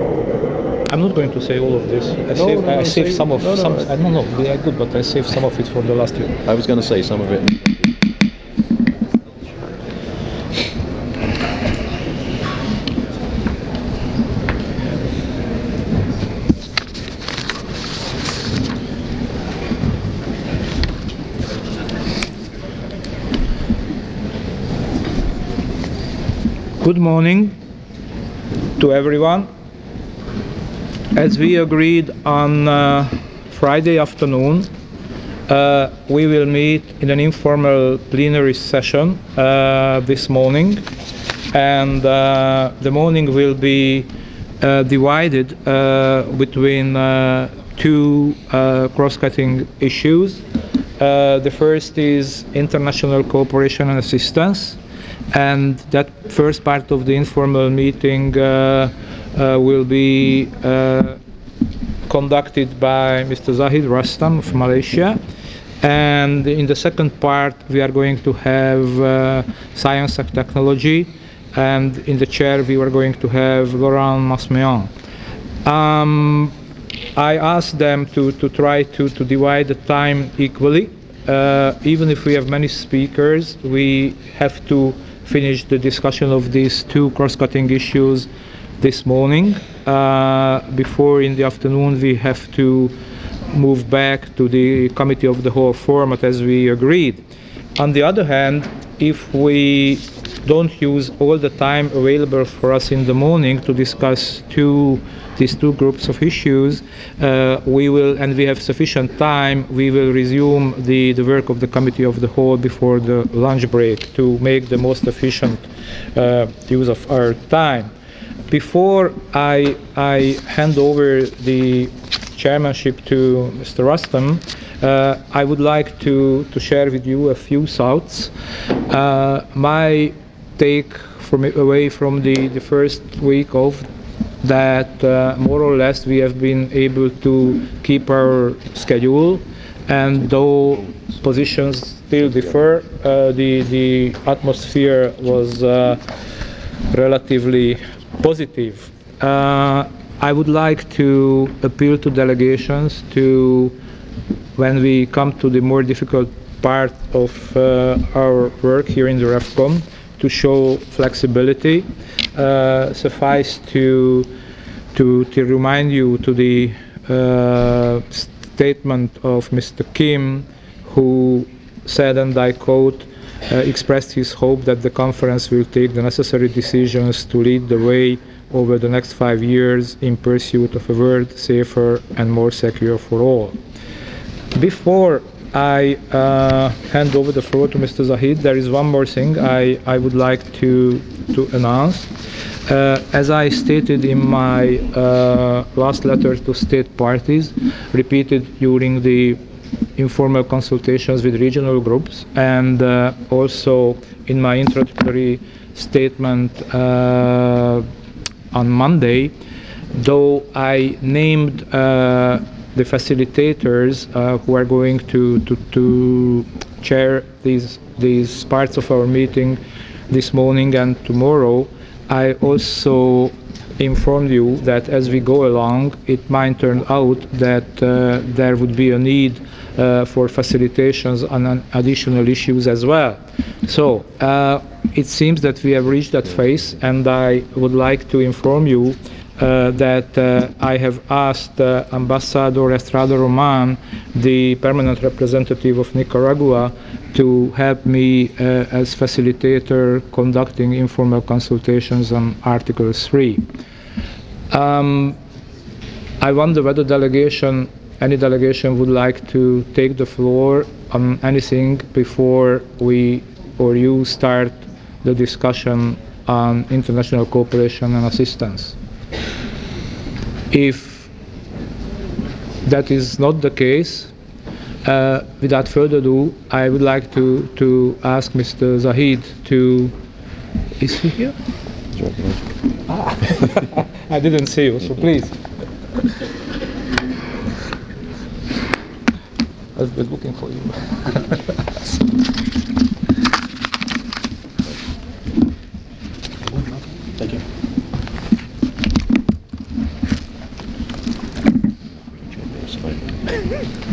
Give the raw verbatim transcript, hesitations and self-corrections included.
I'm not going to say all of this. I No, saved, no, no, I saved say- some of no, no, some. I- I don't know. They are good, but I saved some of it for the last year. I was going to say some of it. Good morning to everyone. As we agreed on uh, Friday afternoon, uh, we will meet in an informal plenary session uh, this morning, and uh, the morning will be uh, divided uh, between uh, two uh, cross-cutting issues. Uh, the first is international cooperation and assistance, and that first part of the informal meeting uh, uh, will be uh, conducted by Mister Zahid Rastam of Malaysia. And in the second part, we are going to have uh, science and technology, and in the chair, we are going to have Laurent Masmeon. Um, I asked them to, to try to, to divide the time equally. Uh, even if we have many speakers, we have to finish the discussion of these two cross-cutting issues this morning. Uh, before in the afternoon, we have to move back to the committee of the whole format as we agreed. On the other hand, if we don't use all the time available for us in the morning to discuss two these two groups of issues, uh, we will, and we have sufficient time, we will resume the, the work of the committee of the whole before the lunch break to make the most efficient uh, use of our time. Before I, I hand over the chairmanship to Mister Rustam, uh, I would like to, to share with you a few thoughts. Uh, my take from away from the, the first week of that uh, more or less we have been able to keep our schedule, and though positions still differ, uh, the, the atmosphere was uh, relatively positive. Uh, I would like to appeal to delegations to, when we come to the more difficult part of uh, our work here in the REFCOM, to show flexibility. Uh, suffice to, to, to remind you to the uh, statement of Mister Kim, who said, and I quote, uh, expressed his hope that the conference will take the necessary decisions to lead the way over the next five years in pursuit of a world safer and more secure for all. Before I uh, hand over the floor to Mister Zahid, there is one more thing I, I would like to, to announce. Uh, as I stated in my uh, last letter to state parties, repeated during the informal consultations with regional groups, and uh, also in my introductory statement uh, on Monday, though I named uh, the facilitators uh, who are going to, to, to chair these, these parts of our meeting this morning and tomorrow, I also informed you that as we go along, it might turn out that uh, there would be a need uh, for facilitations on additional issues as well. So uh, it seems that we have reached that phase, and I would like to inform you uh, that uh, I have asked uh, Ambassador Estrada Roman, the permanent representative of Nicaragua, to help me uh, as facilitator conducting informal consultations on Article three. Um, I wonder whether delegation, any delegation would like to take the floor on anything before we or you start the discussion on international cooperation and assistance. If that is not the case, uh, without further ado, I would like to, to ask Mister Zahid to... Is he here? Ah. I didn't see you, so please. I was looking for you. Thank you. That's fine.